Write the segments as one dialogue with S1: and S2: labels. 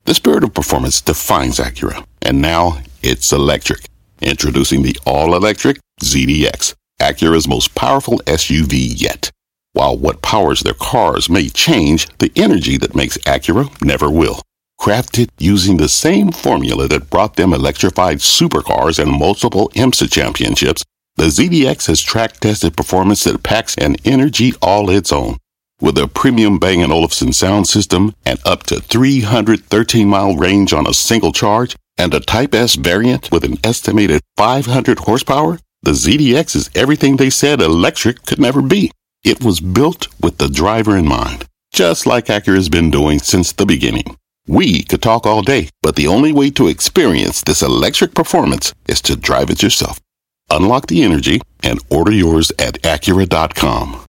S1: The spirit of performance defines Acura, and now it's electric. Introducing the all-electric ZDX, Acura's most powerful SUV yet. While what powers their cars may change, the energy that makes Acura never will. Crafted using the same formula that brought them electrified supercars and multiple IMSA championships, the ZDX has track-tested performance that packs an energy all its own. With a premium Bang & Olufsen sound system and up to 313-mile range on a single charge, and a Type S variant with an estimated 500 horsepower, the ZDX is everything they said electric could never be. It was built with the driver in mind, just like Acura's been doing since the beginning. We could talk all day, but the only way to experience this electric performance is to drive it yourself. Unlock the energy and order yours at Acura.com.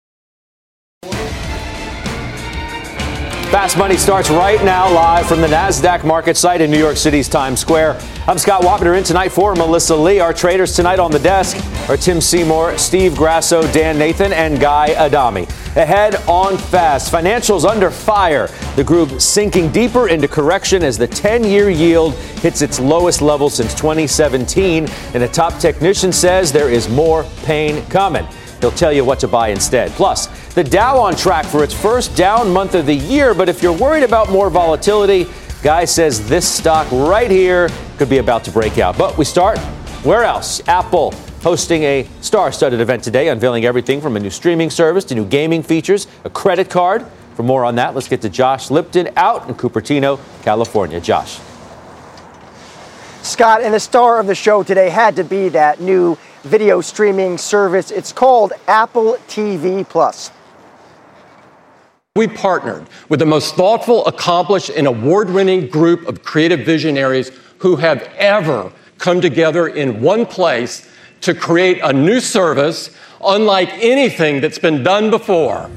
S2: Fast Money starts right now, live from the NASDAQ market site in New York City's Times Square. I'm Scott Wapner in tonight for Melissa Lee. Our traders tonight on the desk are Tim Seymour, Steve Grasso, Dan Nathan, and Guy Adami. Ahead on Fast, financials under fire. The group sinking deeper into correction as the 10-year yield hits its lowest level since 2017. And a top technician says there is more pain coming. He'll tell you what to buy instead. Plus, the Dow on track for its first down month of the year. But if you're worried about more volatility, Guy says this stock right here could be about to break out. But we start where else? Apple hosting a star-studded event today, unveiling everything from a new streaming service to new gaming features, a credit card. For more on that, let's get to Josh Lipton out in Cupertino, California. Josh.
S3: Scott, and the star of the show today had to be that new video streaming service. It's called Apple TV Plus.
S4: We partnered with the most thoughtful, accomplished, and award-winning group of creative visionaries who have ever come together in one place to create a new service unlike anything that's been done before.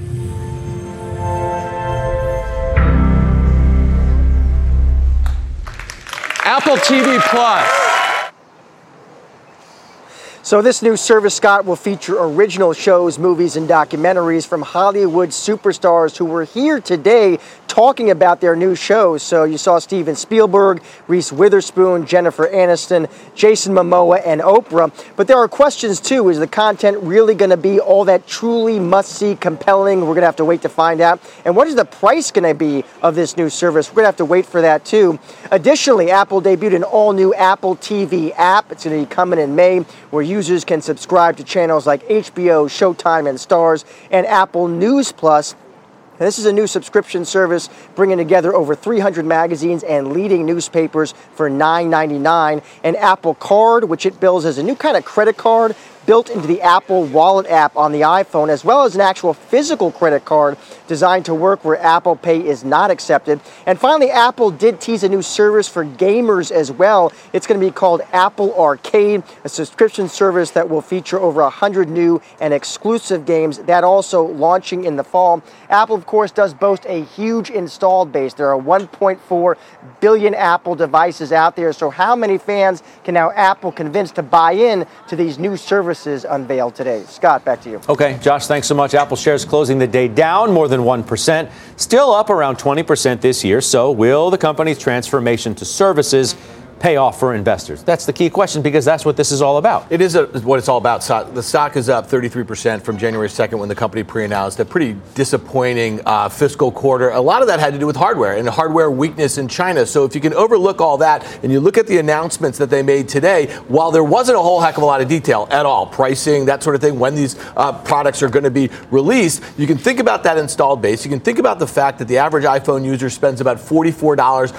S4: Apple TV Plus.
S3: So this new service, Scott, will feature original shows, movies, and documentaries from Hollywood superstars who were here today talking about their new shows. So you saw Steven Spielberg, Reese Witherspoon, Jennifer Aniston, Jason Momoa, and Oprah. But there are questions, too. Is the content really going to be all that truly must-see, compelling? We're going to have to wait to find out. And what is the price going to be of this new service? We're going to have to wait for that, too. Additionally, Apple debuted an all-new Apple TV app. It's going to be coming in May, where users can subscribe to channels like HBO, Showtime, and Starz, and Apple News Plus. And this is a new subscription service bringing together over 300 magazines and leading newspapers for $9.99. An Apple Card, which it bills as a new kind of credit card built into the Apple Wallet app on the iPhone, as well as an actual physical credit card designed to work where Apple Pay is not accepted. And finally, Apple did tease a new service for gamers as well. It's going to be called Apple Arcade, a subscription service that will feature over 100 new and exclusive games, that also launching in the fall. Apple, of course, does boast a huge installed base. There are 1.4 billion Apple devices out there. So how many fans can now Apple convince to buy in to these new services unveiled today? Scott, back to you.
S2: Okay, Josh, thanks so much. Apple shares closing the day down more than 1%, still up around 20% this year. So will the company's transformation to services pay off for investors? That's the key question, because that's what this is all about.
S5: It is what it's all about. The stock is up 33% from January 2nd when the company pre-announced a pretty disappointing fiscal quarter. A lot of that had to do with hardware and hardware weakness in China. So if you can overlook all that and you look at the announcements that they made today, while there wasn't a whole heck of a lot of detail at all, pricing, that sort of thing, when these products are going to be released, you can think about that installed base. You can think about the fact that the average iPhone user spends about $44,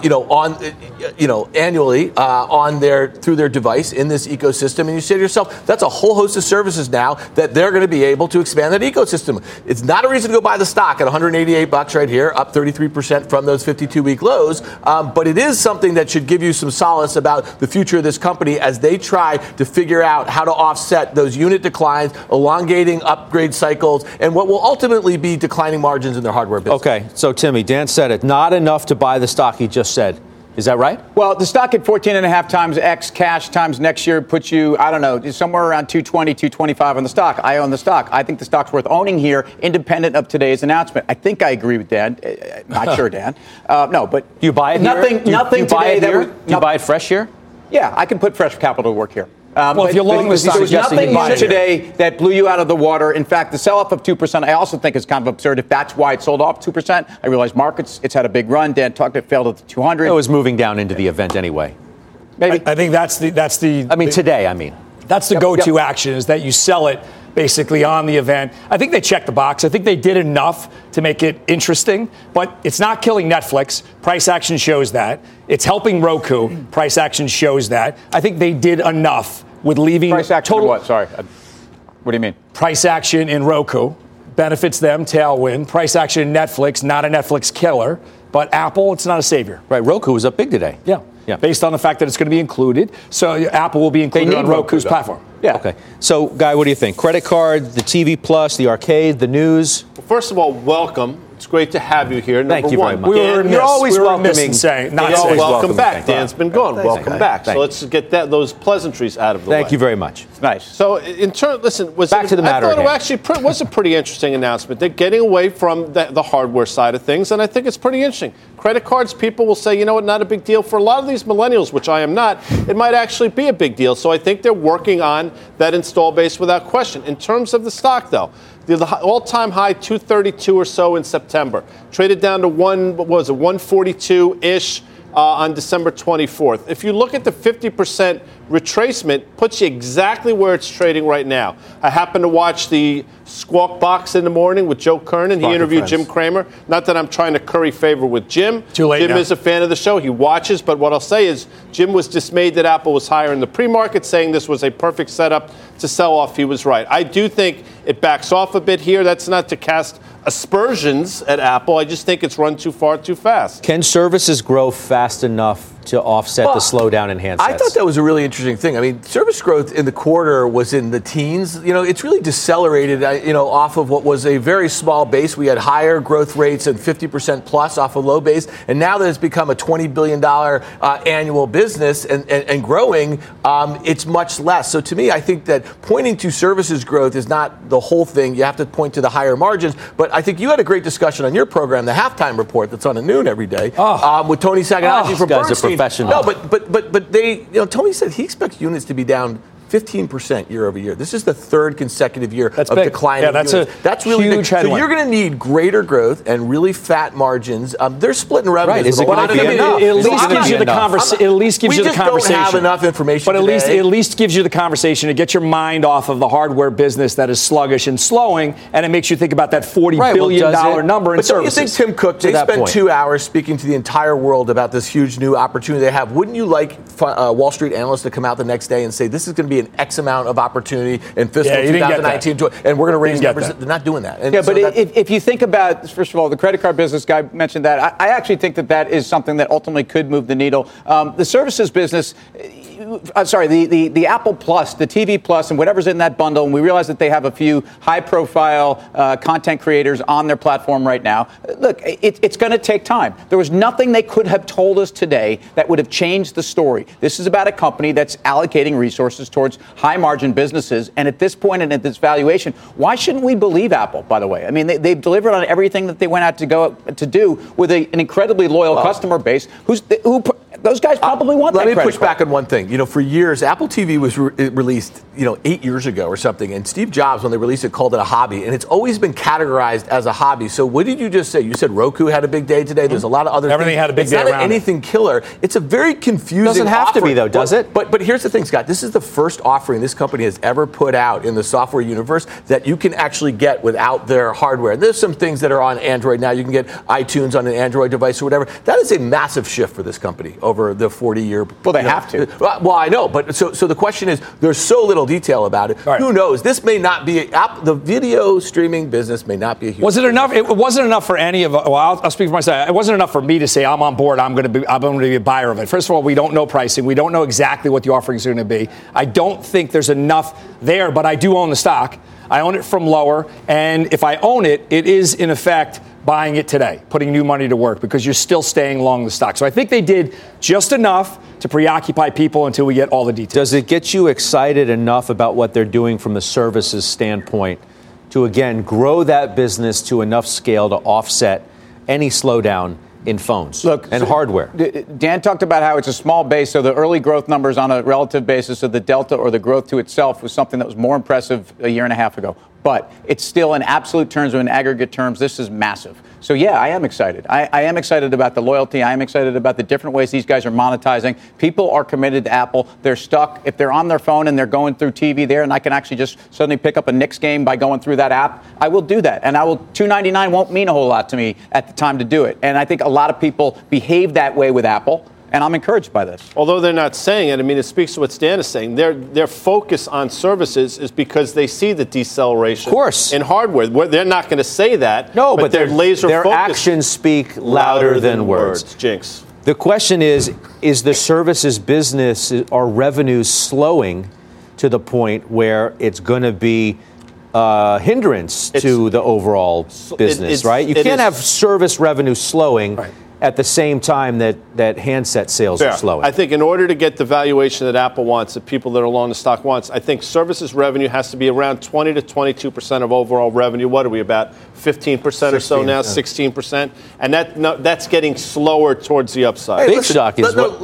S5: annually through their device in this ecosystem, and you say to yourself, that's a whole host of services now that they're going to be able to expand that ecosystem. It's not a reason to go buy the stock at $188 right here, up 33% from those 52-week lows, but it is something that should give you some solace about the future of this company as they try to figure out how to offset those unit declines, elongating upgrade cycles, and what will ultimately be declining margins in their hardware business.
S2: Okay, so Timmy, Dan said it, not enough to buy the stock, he just said. Is that right?
S6: Well, the stock at 14.5 times X cash times next year puts you, I don't know, somewhere around 220, 225 on the stock. I own the stock. I think the stock's worth owning here, independent of today's announcement. I think I agree with Dan. Not sure, Dan. No, but
S2: do you buy it
S6: nothing,
S2: here?
S6: Nothing today.
S2: Do you buy it fresh here?
S6: Yeah, I can put fresh capital to work here.
S2: Well, if you're long the stock,
S6: there was nothing new today that blew you out of the water. In fact, the sell-off of 2%, I also think is kind of absurd. If that's why it sold off 2%, I realize markets, it's had a big run. Dan talked, it failed at the 200.
S2: It was moving down into the event anyway.
S6: Maybe.
S7: I think that's the.
S2: I mean, today. I mean,
S7: that's the go-to action is that you sell it basically on the event. I think they checked the box. I think they did enough to make it interesting, but it's not killing Netflix. Price action shows that. It's helping Roku. Price action shows that. I think they did enough with leaving
S6: price action total. What? Sorry. What do you mean?
S7: Price action in Roku benefits them, tailwind. Price action in Netflix, not a Netflix killer, but Apple, it's not a savior.
S2: Right. Roku was up big today.
S7: Yeah. Based on the fact that it's going to be included. So Apple will be included on Roku's platform.
S2: Yeah. Okay. So, Guy, what do you think? Credit card, the TV Plus, the arcade, the news?
S8: Well, first of all, welcome. It's great to have you here.
S2: Thank you very much.
S8: You're
S2: always welcoming.
S8: Welcome back. Dan's been gone. Welcome back. So let's get those pleasantries out of the way.
S2: Thank you very much.
S6: It's nice.
S8: So, in turn, listen,
S2: back to the matter.
S8: I thought it actually was a pretty interesting announcement. They're getting away from the hardware side of things, and I think it's pretty interesting. Credit cards, people will say, you know what, not a big deal. For a lot of these millennials, which I am not, it might actually be a big deal. So I think they're working on that install base without question. In terms of the stock, though, the all-time high, 232 or so in September. Traded down to 142-ish on December 24th. If you look at the 50% retracement, puts you exactly where it's trading right now. I happened to watch the Squawk Box in the morning with Joe Kernan. He interviewed Jim Cramer. Not that I'm trying to curry favor with Jim.
S7: Too late
S8: Jim
S7: now.
S8: is a fan of the show. He watches. But what I'll say is Jim was dismayed that Apple was higher in the pre-market, saying this was a perfect setup to sell off. He was right. I do think it backs off a bit here. That's not to cast aspersions at Apple. I just think it's run too far too fast.
S2: Can services grow fast enough to offset the slowdown in handsets?
S5: I thought that was a really interesting thing. I mean, service growth in the quarter was in the teens. You know, it's really decelerated, off of what was a very small base. We had higher growth rates and 50% plus off a low base. And now that it's become a $20 billion annual business and growing, it's much less. So to me, I think that pointing to services growth is not the whole thing. You have to point to the higher margins. But I think you had a great discussion on your program, the halftime report that's on at noon every day, with Tony Sacconaggi from Bernstein.
S2: Professional.
S5: No, but they, Tony said he expects units to be down 15% year over year. This is the third consecutive year of declining units. That's really
S7: huge
S5: big.
S7: headwind.
S5: So you're going to need greater growth and really fat margins. They're splitting revenues.
S2: Right. Is it going to be enough?
S7: It at least gives you the conversation. At least gives you the conversation.
S5: We just don't have enough information.
S7: But at least gives you the conversation to get your mind off of the hardware business that is sluggish and slowing, and it makes you think about that $40 billion number in services.
S5: Don't you think Tim Cook? They spent 2 hours speaking to the entire world about this huge new opportunity they have. Wouldn't you like Wall Street analysts to come out the next day and say this is going to be an X amount of opportunity in fiscal 2019, and we're going to raise numbers? They're not doing that.
S6: And but if you think about, first of all, the credit card business, Guy mentioned that. I actually think that is something that ultimately could move the needle. The services business, the Apple Plus, the TV Plus, and whatever's in that bundle, and we realize that they have a few high-profile content creators on their platform right now. Look, it's going to take time. There was nothing they could have told us today that would have changed the story. This is about a company that's allocating resources towards high-margin businesses, and at this point and at this valuation, why shouldn't we believe Apple, by the way? I mean, they've delivered on everything that they went out to do with an incredibly loyal customer base who those guys probably want that credit card.
S5: Let me push back on one thing. For years, Apple TV was released, 8 years ago or something, and Steve Jobs, when they released it, called it a hobby, and it's always been categorized as a hobby. So what did you just say? You said Roku had a big day today. There's a lot of other
S7: Everything
S5: things.
S7: had a big day around
S5: It's not anything killer. It's a very confusing
S2: Doesn't have to be, though, does it?
S5: But here's the thing, Scott. This is the first offering this company has ever put out in the software universe that you can actually get without their hardware. There's some things that are on Android now. You can get iTunes on an Android device or whatever. That is a massive shift for this company over the 40-year.
S6: Well, they have to.
S5: Well, I know, but so the question is, there's so little detail about it. Right. Who knows? This may not be the video streaming business may not be a huge.
S7: Was it enough? It wasn't enough for any of. Well, I'll speak for myself. It wasn't enough for me to say I'm on board. I'm going to be a buyer of it. First of all, we don't know pricing. We don't know exactly what the offerings are going to be. I don't think there's enough there, but I do own the stock. I own it from lower, and if I own it, it is in effect buying it today, putting new money to work, because you're still staying long the stock. So I think they did just enough to preoccupy people until we get all the details.
S2: Does it get you excited enough about what they're doing from the services standpoint to, again, grow that business to enough scale to offset any slowdown in phones and hardware?
S6: Dan talked about how it's a small base, so the early growth numbers on a relative basis of the delta or the growth to itself was something that was more impressive a year and a half ago. But it's still, in absolute terms or in aggregate terms, this is massive. So, yeah, I am excited. I am excited about the loyalty. I am excited about the different ways these guys are monetizing. People are committed to Apple. They're stuck. If they're on their phone and they're going through TV there and I can actually just suddenly pick up a Knicks game by going through that app, I will do that. And $2.99 won't mean a whole lot to me at the time to do it. And I think a lot of people behave that way with Apple. And I'm encouraged by this.
S8: Although they're not saying it, I mean, it speaks to what Stan is saying. Their focus on services is because they see the deceleration in hardware. They're not going to say that.
S2: No, but
S8: they're laser
S2: their
S8: focused.
S2: Actions speak louder than words.
S8: Jinx.
S2: The question is the services business, are revenues slowing to the point where it's going to be hindrance to the overall business, right? You can't have service revenue slowing at the same time that handset sales are slowing.
S8: I think in order to get the valuation that Apple wants, that people that are long the stock wants, I think services revenue has to be around 20 to 22% of overall revenue. What are we, about 15% or so now, 16%? And that's getting slower towards the upside.
S5: Hey, let's not,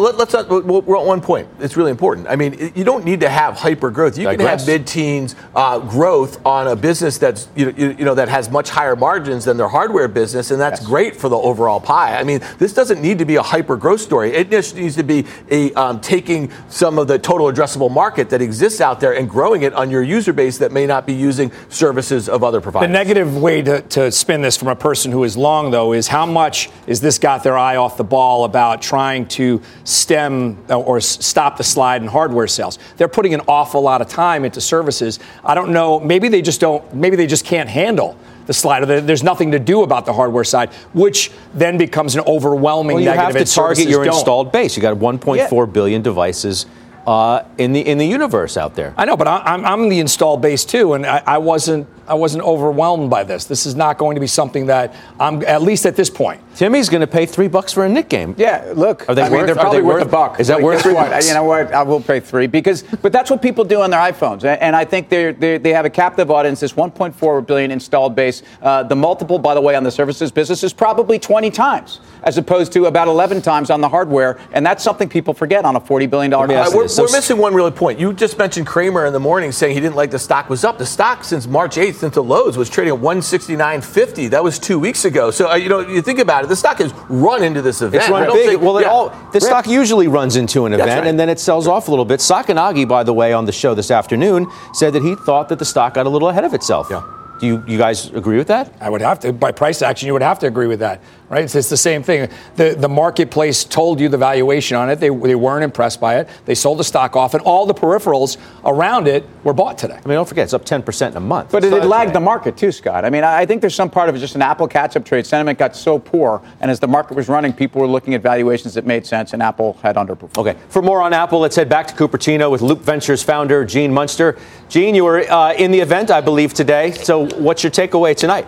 S5: we're at one point. It's really important. I mean, you don't need to have hyper growth. You can have mid-teens growth on a business that's that has much higher margins than their hardware business, and that's great for the overall pie. I mean, this doesn't need to be a hyper growth story. It just needs to be taking some of the total addressable market that exists out there and growing it on your user base that may not be using services of other providers.
S7: The negative way to spin this from a person who is long, though, is how much is this got their eye off the ball about trying to stem or stop the slide in hardware sales. They're putting an awful lot of time into services. I don't know. Maybe they just can't handle the slide. There's nothing to do about the hardware side, which then becomes an overwhelming negative.
S2: You have to target your installed base. You got 1.4 billion devices in the universe out there.
S7: I know, but I'm the installed base too, and I wasn't overwhelmed by this. This is not going to be something that I'm, at least at this point.
S2: Timmy's going to pay $3 for a Knick game.
S6: Yeah, look,
S2: they're
S6: probably worth $1.
S2: Is that worth $3?
S6: You know what? I will pay $3 but that's what people do on their iPhones, and I think they have a captive audience. This 1.4 billion installed base. The multiple, by the way, on the services business is probably 20 times, as opposed to about 11 times on the hardware, and that's something people forget on a $40 billion company.
S5: We're missing one really point. You just mentioned Cramer in the morning saying he didn't like the stock was up. The stock since March 8th, since the lows, was trading at 169.50. That was 2 weeks ago. So, you think about it, the stock has run into this event.
S2: It's run big. Stock usually runs into an event, and then it sells off a little bit. Sacconaghi, by the way, on the show this afternoon, said that he thought that the stock got a little ahead of itself. Yeah. Do you guys agree with that?
S7: I would have to. By price action, you would have to agree with that, right? It's the same thing. The marketplace told you the valuation on it. They weren't impressed by it. They sold the stock off, and all the peripherals around it were bought today.
S2: I mean, don't forget, it's up 10% in a month.
S6: But it lagged the market, too, Scott. I mean, I think there's some part of it just an Apple catch-up trade. Sentiment got so poor, and as the market was running, people were looking at valuations that made sense, and Apple had underperformed.
S2: Okay. For more on Apple, let's head back to Cupertino with Loop Ventures founder Gene Munster. Gene, you were in the event, I believe, today. So what's your takeaway tonight?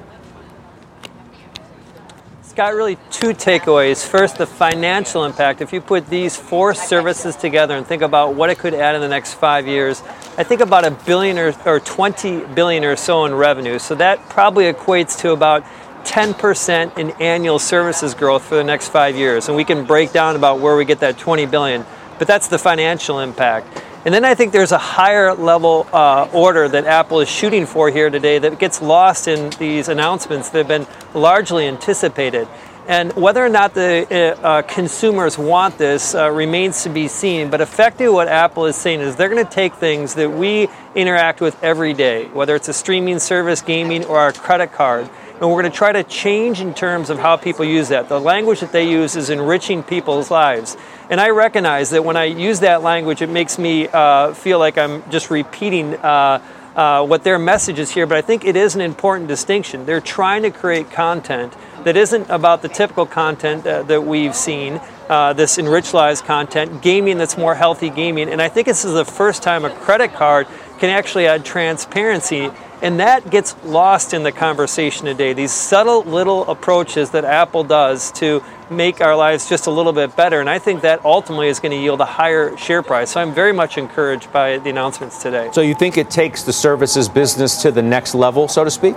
S9: Scott, really two takeaways. First, the financial impact. If you put these four services together and think about what it could add in the next 5 years, I think about $1 billion or 20 billion or so in revenue. So that probably equates to about 10% in annual services growth for the next 5 years. And we can break down about where we get that 20 billion. But that's the financial impact. And then I think there's a higher level order that Apple is shooting for here today that gets lost in these announcements that have been largely anticipated. And whether or not the consumers want this remains to be seen. But effectively what Apple is saying is they're going to take things that we interact with every day, whether it's a streaming service, gaming, or our credit card, and we're going to try to change in terms of how people use that. The language that they use is enriching people's lives. And I recognize that when I use that language, it makes me feel like I'm just repeating what their message is here. But I think it is an important distinction. They're trying to create content that isn't about the typical content that we've seen, this enriched lives content, gaming that's more healthy gaming. And I think this is the first time a credit card can actually add transparency And that gets lost in the conversation today. These subtle little approaches that Apple does to make our lives just a little bit better. And I think that ultimately is going to yield a higher share price. So I'm very much encouraged by the announcements today.
S2: So you think it takes the services business to the next level, so to speak?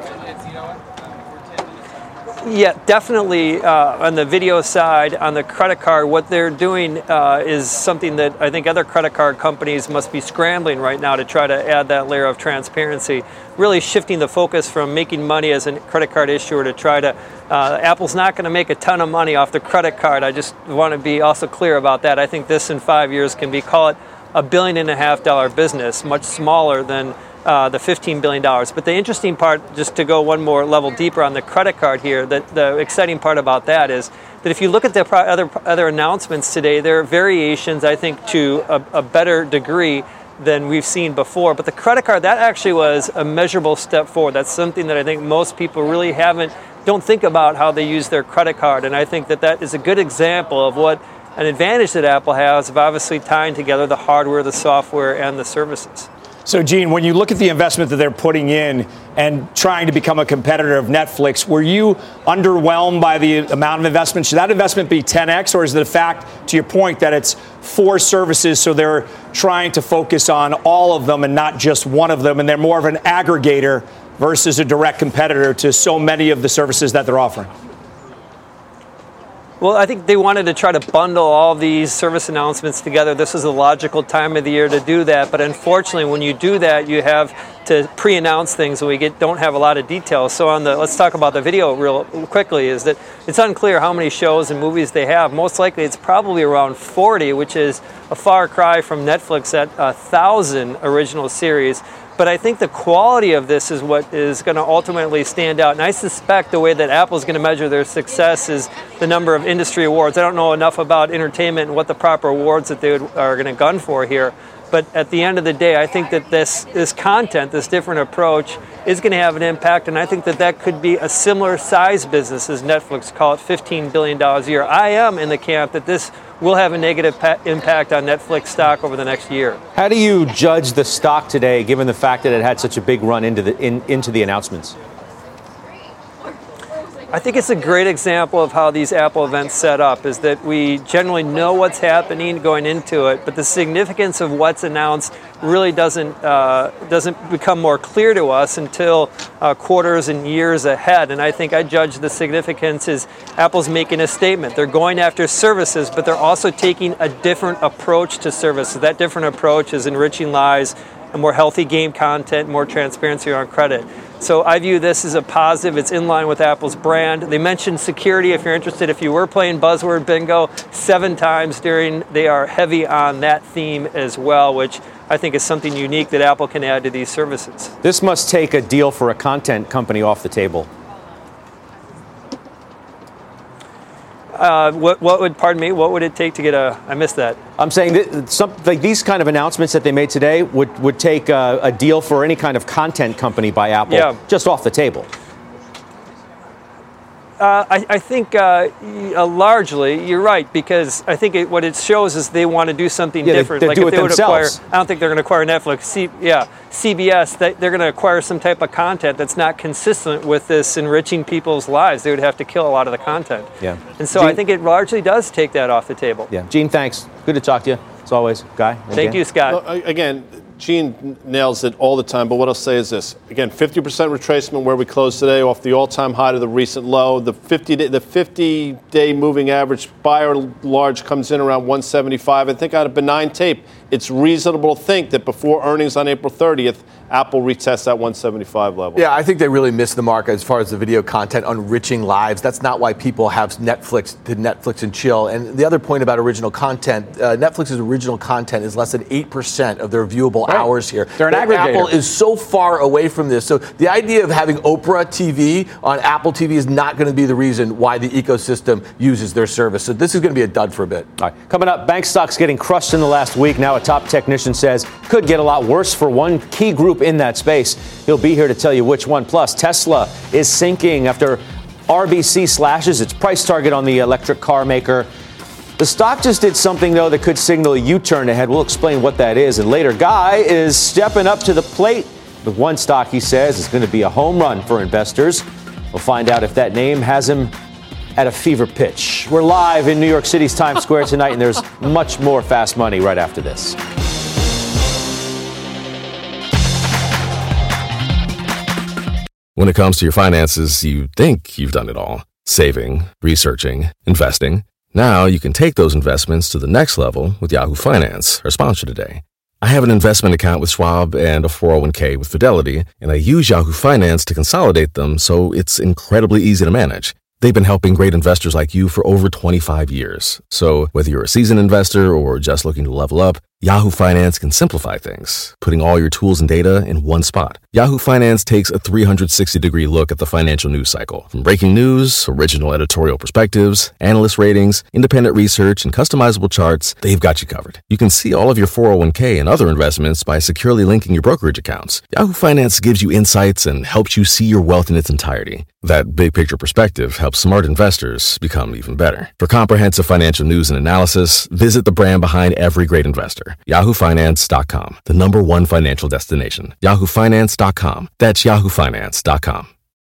S9: Yeah, definitely on the video side, on the credit card, what they're doing is something that I think other credit card companies must be scrambling right now to try to add that layer of transparency, really shifting the focus from making money as a credit card issuer to try to, Apple's not going to make a ton of money off the credit card. I just want to be also clear about that. I think this in 5 years can be, call it $1.5 billion business, much smaller than the $15 billion. But the interesting part, just to go one more level deeper on the credit card here, that the exciting part about that is that if you look at the other announcements today, there are variations, I think, to a better degree than we've seen before. But the credit card, that actually was a measurable step forward. That's something that I think most people really don't think about how they use their credit card. And I think that is a good example of what an advantage that Apple has of obviously tying together the hardware, the software, and the services.
S7: So, Gene, when you look at the investment that they're putting in and trying to become a competitor of Netflix, were you underwhelmed by the amount of investment? Should that investment be 10x, or is it a fact, to your point, that it's 4 services, so they're trying to focus on all of them and not just one of them, and they're more of an aggregator versus a direct competitor to so many of the services that they're offering?
S9: Well, I think they wanted to try to bundle all these service announcements together. This is a logical time of the year to do that. But unfortunately, when you do that, you have to pre-announce things and we don't have a lot of details. So let's talk about the video real quickly, is that it's unclear how many shows and movies they have. Most likely it's probably around 40, which is a far cry from Netflix at 1,000 original series. But I think the quality of this is what is going to ultimately stand out. And I suspect the way that Apple is going to measure their success is the number of industry awards. I don't know enough about entertainment and what the proper awards that they are going to gun for here. But at the end of the day, I think that this content, this different approach, is going to have an impact. And I think that could be a similar size business as Netflix, call it $15 billion a year. I am in the camp that this will have a negative impact on Netflix stock over the next year.
S2: How do you judge the stock today, given the fact that it had such a big run into the announcements?
S9: I think it's a great example of how these Apple events set up, is that we generally know what's happening going into it, but the significance of what's announced really doesn't become more clear to us until quarters and years ahead. And I think I judge the significance is Apple's making a statement. They're going after services, but they're also taking a different approach to services. That different approach is enriching lives, and more healthy game content, more transparency on credit. So I view this as a positive. It's in line with Apple's brand. They mentioned security. If you're interested, if you were playing Buzzword Bingo 7 times they are heavy on that theme as well, which I think is something unique that Apple can add to these services.
S2: This must take a deal for a content company off the table.
S9: What would it take to get I missed that.
S2: I'm saying that these kind of announcements that they made today would take a deal for any kind of content company by Apple just off the table.
S9: I think largely you're right, because I think what it shows is they want to do something different.
S2: They do it themselves.
S9: I don't think they're going to acquire Netflix. CBS, they're going to acquire some type of content that's not consistent with this enriching people's lives. They would have to kill a lot of the content.
S2: Yeah.
S9: And so
S2: Gene,
S9: I think it largely does take that off the table.
S2: Yeah. Gene, thanks. Good to talk to you, as always. Guy.
S9: Thank you, Scott.
S8: Again, Gene nails it all the time, but what I'll say is this. Again, 50% retracement where we closed today off the all-time high to the recent low. The 50-day moving average by or large comes in around 175. I think on a benign tape, it's reasonable to think that before earnings on April 30th, Apple retests that 175 level.
S5: Yeah, I think they really missed the mark as far as the video content enriching lives. That's not why people have Netflix and chill. And the other point about original content, Netflix's original content is less than 8% of their viewable hours here.
S6: They're an aggregator.
S5: Apple is so far away from this. So the idea of having Oprah TV on Apple TV is not going to be the reason why the ecosystem uses their service. So this is going to be a dud for a bit.
S2: All right. Coming up, bank stocks getting crushed in the last week. Now a top technician says could get a lot worse for one key group in that space. He'll be here to tell you which one. Plus, Tesla is sinking after RBC slashes its price target on the electric car maker. The stock just did something, though, that could signal a U-turn ahead. We'll explain what that is. And later, Guy is stepping up to the plate, with one stock he says is going to be a home run for investors. We'll find out if that name has him at a fever pitch. We're live in New York City's Times Square tonight, and there's much more Fast Money right after this.
S10: When it comes to your finances, you think you've done it all. Saving, researching, investing. Now you can take those investments to the next level with Yahoo Finance, our sponsor today. I have an investment account with Schwab and a 401k with Fidelity, and I use Yahoo Finance to consolidate them so it's incredibly easy to manage. They've been helping great investors like you for over 25 years. So whether you're a seasoned investor or just looking to level up, Yahoo Finance can simplify things, putting all your tools and data in one spot. Yahoo Finance takes a 360-degree look at the financial news cycle. From breaking news, original editorial perspectives, analyst ratings, independent research, and customizable charts, they've got you covered. You can see all of your 401k and other investments by securely linking your brokerage accounts. Yahoo Finance gives you insights and helps you see your wealth in its entirety. That big picture perspective helps smart investors become even better. For comprehensive financial news and analysis, visit the brand behind every great investor. YahooFinance.com, the #1 financial destination. YahooFinance.com. That's YahooFinance.com.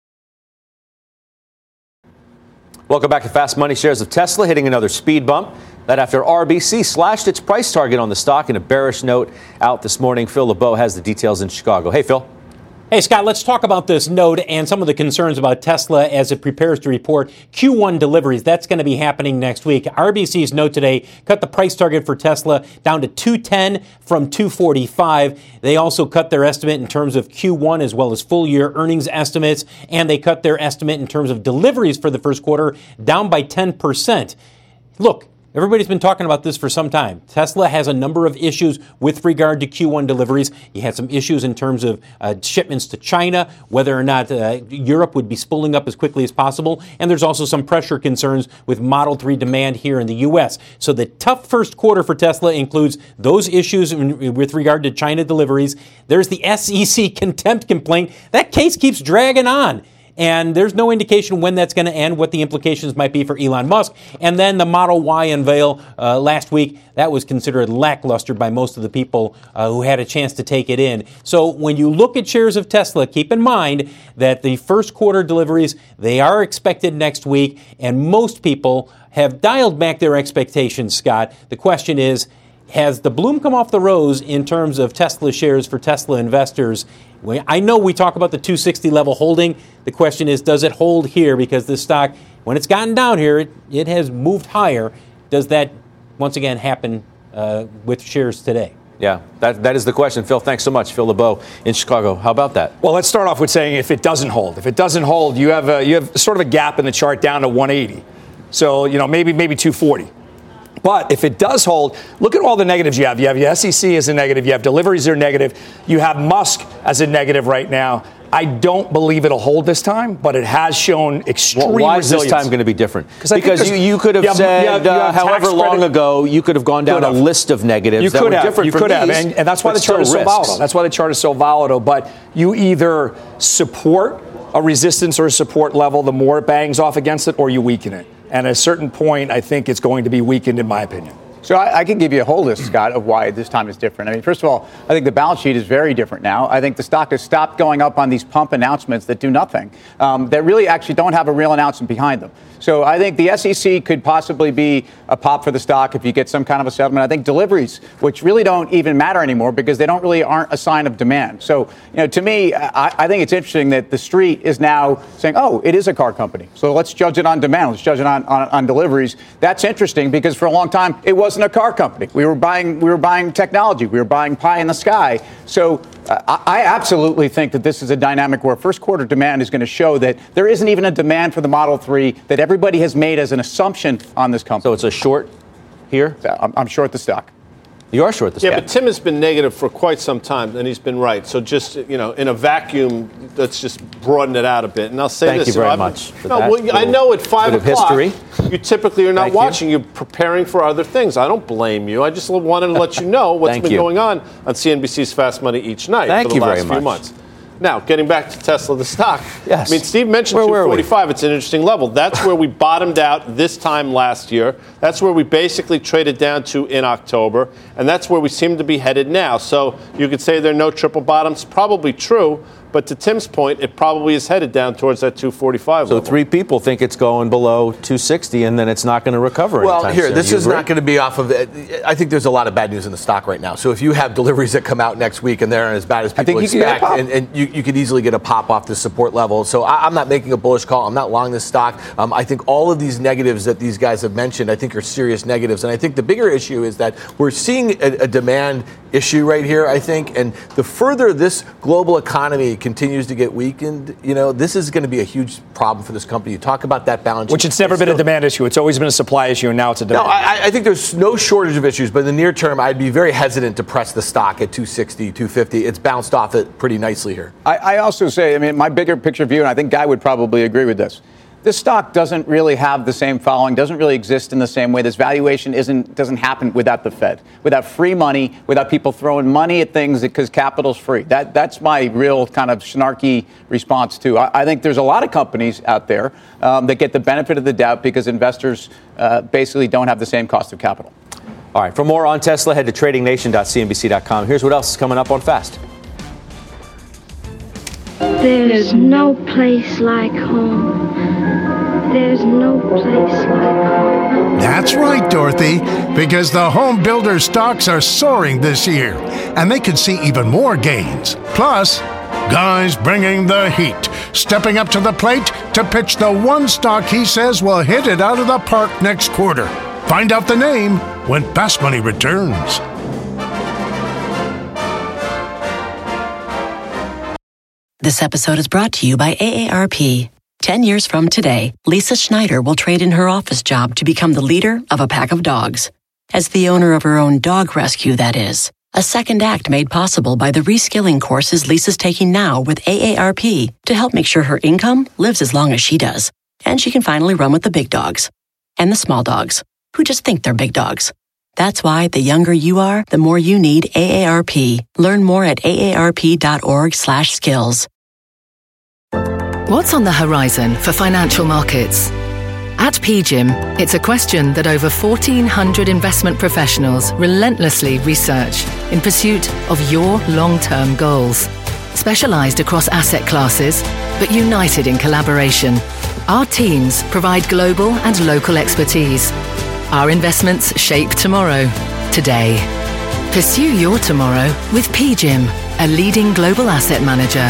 S2: Welcome back to Fast Money. Shares of Tesla hitting another speed bump. That after RBC slashed its price target on the stock in a bearish note out this morning. Phil LeBeau has the details in Chicago. Hey, Phil.
S11: Hey, Scott, let's talk about this note and some of the concerns about Tesla as it prepares to report Q1 deliveries. That's going to be happening next week. RBC's note today cut the price target for Tesla down to $210 from $245. They also cut their estimate in terms of Q1 as well as full year earnings estimates, and they cut their estimate in terms of deliveries for the first quarter down by 10%. Look, everybody's been talking about this for some time. Tesla has a number of issues with regard to Q1 deliveries. You had some issues in terms of shipments to China, whether or not Europe would be spooling up as quickly as possible. And there's also some pressure concerns with Model 3 demand here in the U.S. So the tough first quarter for Tesla includes those issues with regard to China deliveries. There's the SEC contempt complaint. That case keeps dragging on. And there's no indication when that's going to end, what the implications might be for Elon Musk. And then the Model Y unveil last week, that was considered lackluster by most of the people who had a chance to take it in. So when you look at shares of Tesla, keep in mind that the first quarter deliveries, they are expected next week. And most people have dialed back their expectations, Scott. The question is, has the bloom come off the rose in terms of Tesla shares for Tesla investors? I know we talk about the 260 level holding. The question is, does it hold here? Because this stock, when it's gotten down here, it has moved higher. Does that once again happen with shares today?
S2: Yeah, that is the question. Phil, thanks so much. Phil LeBeau in Chicago. How about that?
S7: Well, let's start off with saying if it doesn't hold. If it doesn't hold, you have sort of a gap in the chart down to 180. So, maybe 240. But if it does hold, look at all the negatives you have. You have your SEC as a negative. You have deliveries that are negative. You have Musk as a negative right now. I don't believe it'll hold this time, but it has shown extreme resilience.
S2: Why is this time going to be different? Because you could have said, however long ago, you could have gone down a list of negatives that were different from these. You could have,
S7: and that's why the chart is so volatile. That's why the chart is so volatile. But you either support a resistance or a support level, the more it bangs off against it, or you weaken it. And at a certain point, I think it's going to be weakened, in my opinion.
S6: So I can give you a whole list, Scott, of why this time is different. I mean, first of all, I think the balance sheet is very different now. I think the stock has stopped going up on these pump announcements that do nothing, that really actually don't have a real announcement behind them. So I think the SEC could possibly be a pop for the stock if you get some kind of a settlement. I think deliveries, which really don't even matter anymore because they aren't a sign of demand. So, to me, I think it's interesting that the street is now saying, oh, it is a car company. So let's judge it on demand. Let's judge it on deliveries. That's interesting because for a long time, it wasn't a car company. We were buying technology. We were buying pie in the sky. So I absolutely think that this is a dynamic where first quarter demand is going to show that there isn't even a demand for the Model 3 that everybody has made as an assumption on this company.
S2: So it's a short here?
S6: I'm short the stock.
S2: You are short the stock.
S8: Yeah, but Tim has been negative for quite some time, and he's been right. So just, in a vacuum, let's just broaden it out a bit. And I'll say
S2: this.
S8: Thank
S2: you very much for that.
S8: I know at 5 o'clock, you typically are not watching.
S2: You.
S8: You're preparing for other things. I don't blame you. I just wanted to let you know what's been going on CNBC's Fast Money each night for the last few months. Now, getting back to Tesla, the stock.
S2: Yes.
S8: I mean, Steve mentioned 245. It's an interesting level. That's where we bottomed out this time last year. That's where we basically traded down to in October. And that's where we seem to be headed now. So you could say there are no triple bottoms. Probably true. But to Tim's point, it probably is headed down towards that 245 level.
S2: So 3 people think it's going below 260, and then it's not going to recover anytime
S5: Well, here,
S2: soon.
S5: this is not going to be off of it. I think there's a lot of bad news in the stock right now. So if you have deliveries that come out next week and they're as bad as people expect, and you could easily get a pop off the support level. So I'm not making a bullish call. I'm not long this stock. I think all of these negatives that these guys have mentioned, I think are serious negatives. And I think the bigger issue is that we're seeing a demand issue right here, I think. And the further this global economy continues to get weakened, this is going to be a huge problem for this company. You talk about that balance sheet.
S7: Which it's never been a demand issue. It's always been a supply issue, and now it's a demand.
S5: No, I think there's no shortage of issues, but in the near term, I'd be very hesitant to press the stock at 260, 250. It's bounced off it pretty nicely here.
S6: I also say, my bigger picture view, and I think Guy would probably agree with this, this stock doesn't really have the same following, doesn't really exist in the same way. This valuation doesn't happen without the Fed, without free money, without people throwing money at things because capital's free. That's my real kind of snarky response to. I think there's a lot of companies out there that get the benefit of the doubt because investors basically don't have the same cost of capital.
S2: All right. For more on Tesla, head to tradingnation.cnbc.com. Here's what else is coming up on Fast.
S12: There's no place like home. There's no place like home.
S13: That's right, Dorothy, because the home builder stocks are soaring this year, and they could see even more gains. Plus, Guy's bringing the heat, stepping up to the plate to pitch the one stock he says will hit it out of the park next quarter. Find out the name when Fast Money returns.
S14: This episode is brought to you by AARP. 10 years from today, Lisa Schneider will trade in her office job to become the leader of a pack of dogs. As the owner of her own dog rescue, that is. A second act made possible by the reskilling courses Lisa's taking now with AARP to help make sure her income lives as long as she does. And she can finally run with the big dogs. And the small dogs, who just think they're big dogs. That's why the younger you are, the more you need AARP. Learn more at aarp.org/skills.
S15: What's on the horizon for financial markets? At PGIM, it's a question that over 1,400 investment professionals relentlessly research in pursuit of your long-term goals. Specialized across asset classes, but united in collaboration, our teams provide global and local expertise. Our investments shape tomorrow, today. Pursue your tomorrow with PGIM, a leading global asset manager.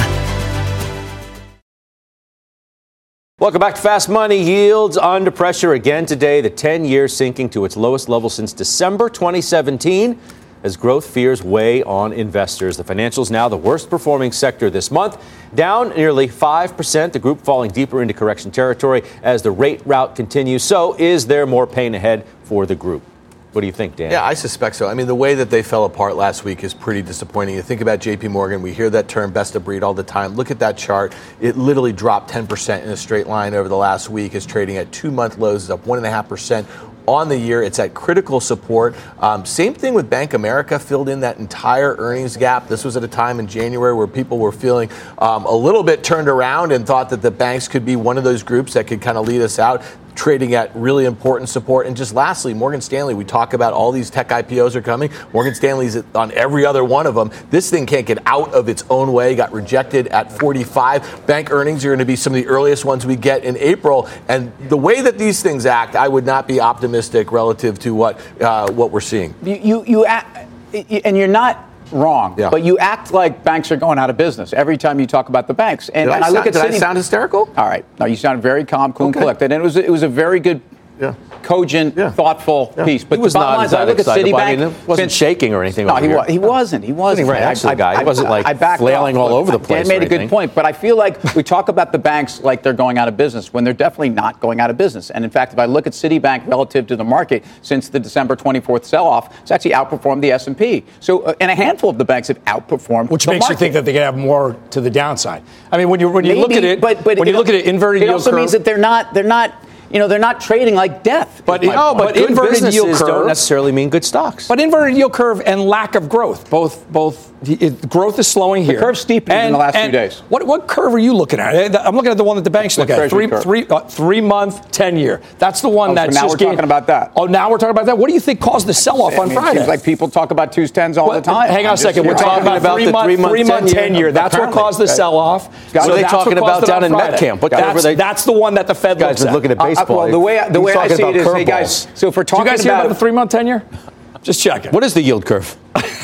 S2: Welcome back to Fast Money. Yields under pressure again today. The 10-year sinking to its lowest level since December 2017 as growth fears weigh on investors. The financials now the worst performing sector this month, down nearly 5%. The group falling deeper into correction territory as the rate rout continues. So is there more pain ahead for the group? What do you think, Dan?
S5: Yeah, I suspect so. I mean, the way that they fell apart last week is pretty disappointing. You think about JP Morgan, we hear that term best of breed all the time. Look at that chart. It literally dropped 10% in a straight line over the last week. It's trading at 2-month lows. It's up 1.5%. On the year, it's at critical support. Same thing with Bank America, filled in that entire earnings gap. This was at a time in January where people were feeling a little bit turned around and thought that the banks could be one of those groups that could kind of lead us out, trading at really important support. And just lastly, Morgan Stanley, we talk about all these tech IPOs are coming. Morgan Stanley's on every other one of them. This thing can't get out of its own way. Got rejected at 45. Bank earnings are going to be some of the earliest ones we get in April. And the way that these things act, I would not be optimistic relative to what we're seeing.
S6: You and you're not wrong, but you act like banks are going out of business every time you talk about the banks. And I look at
S5: Did I sound hysterical?
S6: All right. No, you sounded very calm, cool, and collected. And it was a very good, cogent, thoughtful piece. But
S2: he was not as excited. I mean, it wasn't shaking or anything.
S6: No, he wasn't. He wasn't.
S2: Right next to the guy. He wasn't like flailing all over the place.
S6: Dan made a good point. But I feel like we talk about the banks like they're going out of business when they're definitely not going out of business. And in fact, if I look at Citibank relative to the market since the December 24th sell-off, it's actually outperformed the S&P. So, and a handful of the banks have outperformed
S7: Which
S6: the
S7: makes
S6: market.
S7: you think that they can have more to the downside. I mean, when you look at it, when you look at it, inverted yield curve.
S6: It also means that they're not trading like death.
S7: But
S2: good
S7: inverted yield
S2: businesses
S7: curve
S2: don't necessarily mean good stocks.
S7: But inverted yield curve and lack of growth both Growth is slowing here.
S6: The curve steepened in the last few days.
S7: What curve are you looking at? I'm looking at the one that the banks look at. 3-month, 10-year. That's the one that's
S6: now
S7: just
S6: we're talking about that.
S7: Oh, now we're talking about that. What do you think caused the sell-off on Friday?
S6: It seems like people talk about 2s, 10s all the time.
S7: Hang on a second. We're talking about the 3-month, 10-year. That's what caused the sell-off.
S5: What are they talking about down in Metcalf?
S7: That's the one that the Fed looks at.
S5: Guys are looking at baseball.
S6: Well, the way I see it is, hey guys, so if we're talking
S7: about... Did you guys hear about the 3-month, 10-year? Just checking.
S5: What is the yield curve?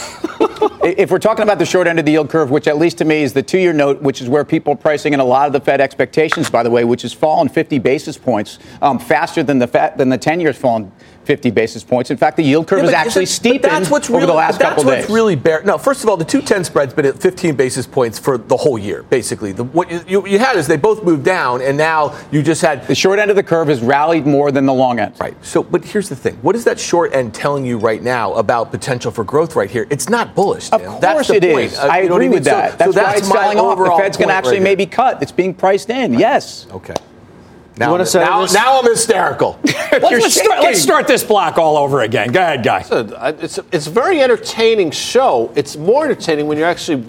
S6: If we're talking about the short end of the yield curve, which at least to me is the 2-year note, which is where people are pricing in a lot of the Fed expectations, by the way, which has fallen 50 basis points faster than the 10-year's fallen 50 basis points. In fact, the yield curve is actually steepened over the last couple days.
S5: That's what's really bear. No, first of all, the 2-10 spread's been at 15 basis points for the whole year, basically. What you had is they both moved down, and now you just had...
S6: The short end of the curve has rallied more than the long end.
S5: Right. So, but here's the thing. What is that short end telling you right now about potential for growth right here? It's not bullish, Tim.
S6: Of course it is. I agree with that. That's why it's selling off. The Fed's going to actually maybe cut. It's being priced in. Yes.
S5: Okay. Now I'm hysterical.
S7: Let's start this block all over again. Go ahead, guy.
S8: It's a very entertaining show. It's more entertaining when you're actually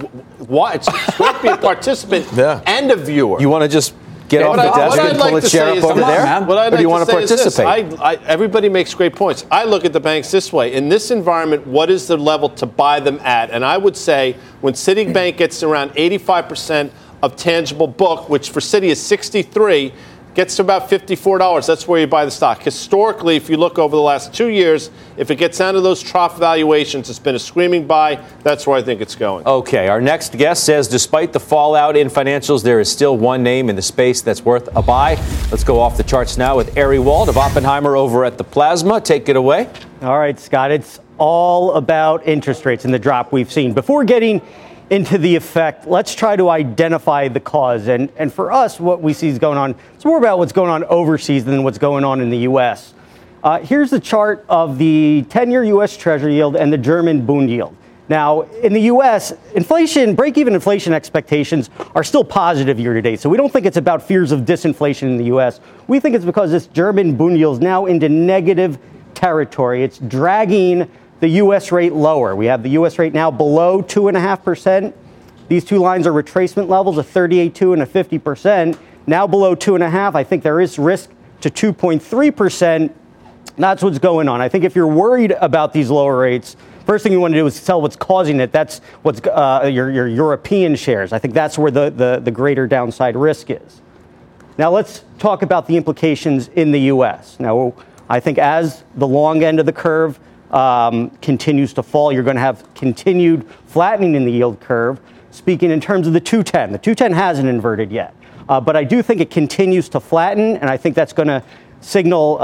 S8: it's be a participant and a viewer.
S5: You want to just get off the desk and pull a chair up over there? Or do you want to participate?
S8: Everybody makes great points. I look at the banks this way. In this environment, what is the level to buy them at? And I would say when Citibank gets around 85% of tangible book, which for Citi is 63%, gets to about $54. That's where you buy the stock. Historically, if you look over the last 2 years, if it gets down to those trough valuations, it's been a screaming buy. That's where I think it's going.
S2: Okay, our next guest says despite the fallout in financials, there is still one name in the space that's worth a buy. Let's go off the charts now with Ari Wald of Oppenheimer over at the Plasma. Take it away.
S16: All right, Scott, it's all about interest rates and the drop we've seen. Before getting into the effect, let's try to identify the cause. And for us, what we see is going on, it's more about what's going on overseas than what's going on in the U.S. Here's the chart of the 10-year U.S. Treasury yield and the German Bund yield. Now, in the U.S., break-even inflation expectations are still positive year to date. So we don't think it's about fears of disinflation in the U.S. We think it's because this German Bund yield is now into negative territory. It's dragging the U.S. rate lower. We have the U.S. rate now below 2.5%. These two lines are retracement levels, a 38.2 and a 50%. Now below 2.5%, I think there is risk to 2.3%. That's what's going on. I think if you're worried about these lower rates, first thing you want to do is tell what's causing it. That's what's your European shares. I think that's where the greater downside risk is. Now let's talk about the implications in the U.S. Now, I think as the long end of the curve continues to fall, you're going to have continued flattening in the yield curve. Speaking in terms of the 210, the 210 hasn't inverted yet, but I do think it continues to flatten, and I think that's going to signal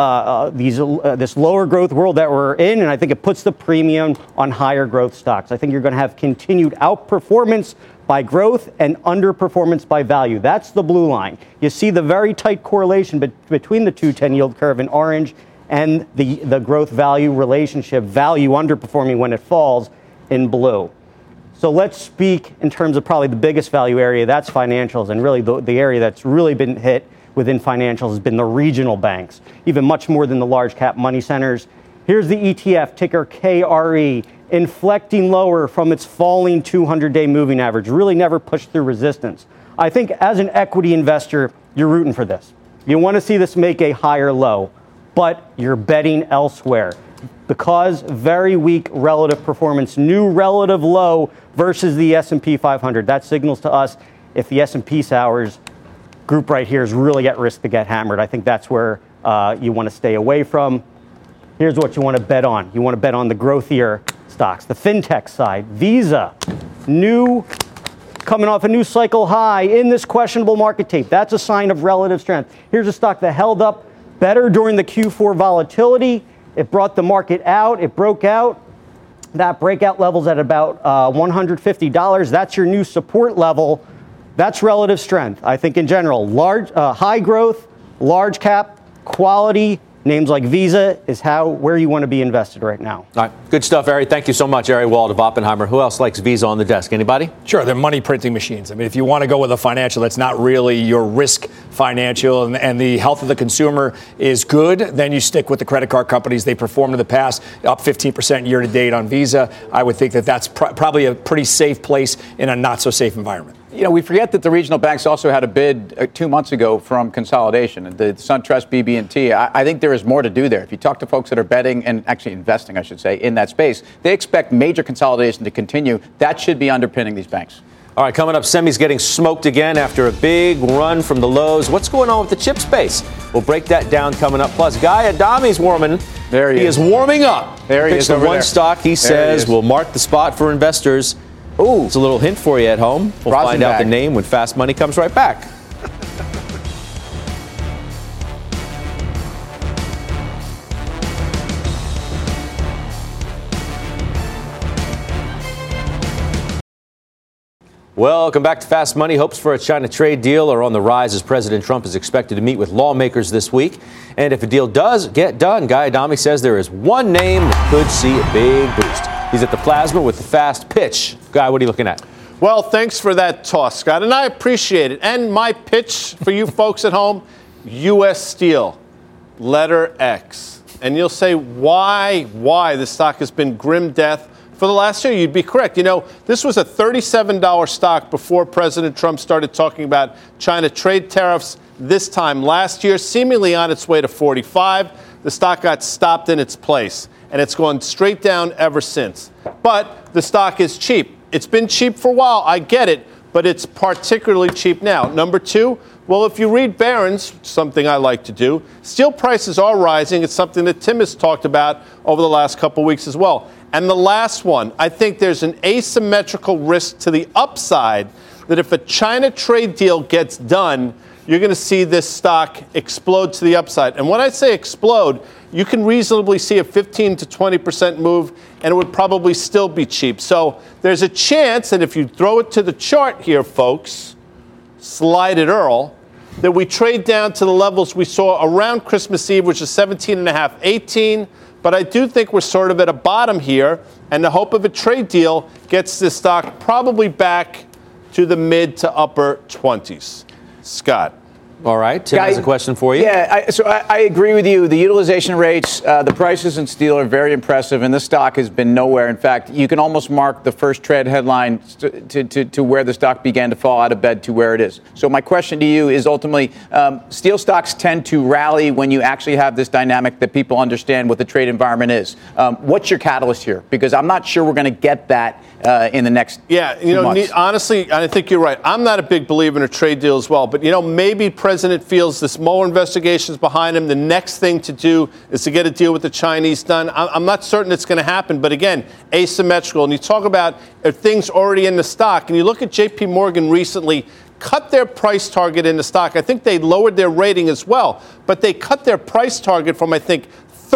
S16: this lower growth world that we're in, and I think it puts the premium on higher growth stocks. I think you're going to have continued outperformance by growth and underperformance by value. That's the blue line. You see the very tight correlation between the 210 yield curve in orange and the growth value relationship, value underperforming when it falls in blue. So let's speak in terms of probably the biggest value area, that's financials, and really the area that's really been hit within financials has been the regional banks, even much more than the large cap money centers. Here's the ETF, ticker KRE, inflecting lower from its falling 200-day moving average, really never pushed through resistance. I think as an equity investor, you're rooting for this. You want to see this make a higher low, but you're betting elsewhere because very weak relative performance, new relative low versus the S&P 500. That signals to us if the S&P sours, group right here is really at risk to get hammered. I think that's where you want to stay away from. Here's what you want to bet on. You want to bet on the growthier stocks. The fintech side, Visa, coming off a new cycle high in this questionable market tape. That's a sign of relative strength. Here's a stock that held up better during the Q4 volatility. It brought the market out. It broke out. That breakout level's at about $150. That's your new support level. That's relative strength. I think in general, high growth, large cap, quality, names like Visa is where you want to be invested right now.
S2: All right. Good stuff, Ari. Thank you so much, Ari Wald of Oppenheimer. Who else likes Visa on the desk? Anybody?
S7: Sure, they're money printing machines. I mean, if you want to go with a financial that's not really your risk financial and the health of the consumer is good, then you stick with the credit card companies. They performed in the past, up 15% year to date on Visa. I would think that that's probably a pretty safe place in a not so safe environment.
S6: You know, we forget that the regional banks also had a bid 2 months ago from consolidation. The SunTrust, BB&T. I think there is more to do there. If you talk to folks that are betting and actually investing, I should say, in that space, they expect major consolidation to continue. That should be underpinning these banks.
S2: All right, coming up, Semi's getting smoked again after a big run from the lows. What's going on with the chip space? We'll break that down coming up. Plus, Guy Adami's warming.
S6: There he is.
S2: He is warming up.
S6: There he is.
S2: The one stock he says will mark the spot for investors. Ooh, it's a little hint for you at home. We'll find out the name when Fast Money comes right back. Welcome back to Fast Money. Hopes for a China trade deal are on the rise as President Trump is expected to meet with lawmakers this week. And if a deal does get done, Guy Adami says there is one name that could see a big boost. He's at the Plasma with the fast pitch. Guy, what are you looking at?
S8: Well, thanks for that toss, Scott, and I appreciate it. And my pitch for you folks at home, U.S. Steel, letter X. And you'll say, why? The stock has been grim death for the last year. You'd be correct. You know, this was a $37 stock before President Trump started talking about China trade tariffs this time last year, seemingly on its way to 45. The stock got stopped in its place, and it's gone straight down ever since. But the stock is cheap. It's been cheap for a while, I get it, but it's particularly cheap now. Number two, well, if you read Barron's, something I like to do, steel prices are rising. It's something that Tim has talked about over the last couple of weeks as well. And the last one, I think there's an asymmetrical risk to the upside that if a China trade deal gets done, you're going to see this stock explode to the upside. And when I say explode, you can reasonably see a 15 to 20% move, and it would probably still be cheap. So there's a chance, and if you throw it to the chart here, folks, slide it, Earl, that we trade down to the levels we saw around Christmas Eve, which is 17.5, 18. But I do think we're sort of at a bottom here, and the hope of a trade deal gets this stock probably back to the mid to upper 20s. Scott.
S2: All right. Tim has a question for you.
S6: Yeah, I agree with you. The utilization rates, the prices in steel are very impressive, and this stock has been nowhere. In fact, you can almost mark the first trade headline to where the stock began to fall out of bed to where it is. So my question to you is ultimately, steel stocks tend to rally when you actually have this dynamic that people understand what the trade environment is. What's your catalyst here? Because I'm not sure we're going to get that in the next few months.
S8: Honestly, I think you're right. I'm not a big believer in a trade deal as well, but, maybe President feels this Mueller investigation is behind him. The next thing to do is to get a deal with the Chinese done. I'm not certain it's going to happen, but again, asymmetrical. And you talk about things already in the stock, and you look at J.P. Morgan recently cut their price target in the stock. I think they lowered their rating as well, but they cut their price target from, I think,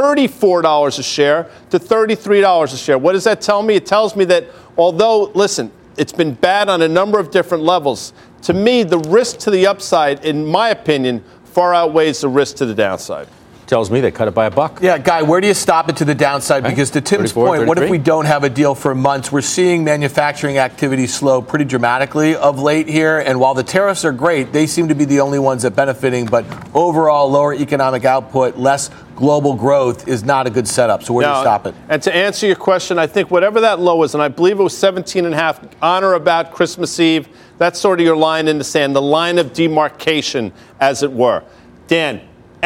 S8: $34 a share to $33 a share. What does that tell me? It tells me that although, listen, it's been bad on a number of different levels, to me, the risk to the upside, in my opinion, far outweighs the risk to the downside.
S2: Tells me they cut it by $1.
S5: Yeah, Guy, where do you stop it to the downside?
S2: Okay.
S5: Because to Tim's
S2: 34,
S5: point,
S2: 33?
S5: what if we don't have a deal for months? We're seeing manufacturing activity slow pretty dramatically of late here. And while the tariffs are great, they seem to be the only ones that are benefiting. But overall, lower economic output, less global growth is not a good setup. So where do you stop it?
S8: And to answer your question, I think whatever that low is, and I believe it was 17.5 on or about Christmas Eve, that's sort of your line in the sand, the line of demarcation, as it were. Dan,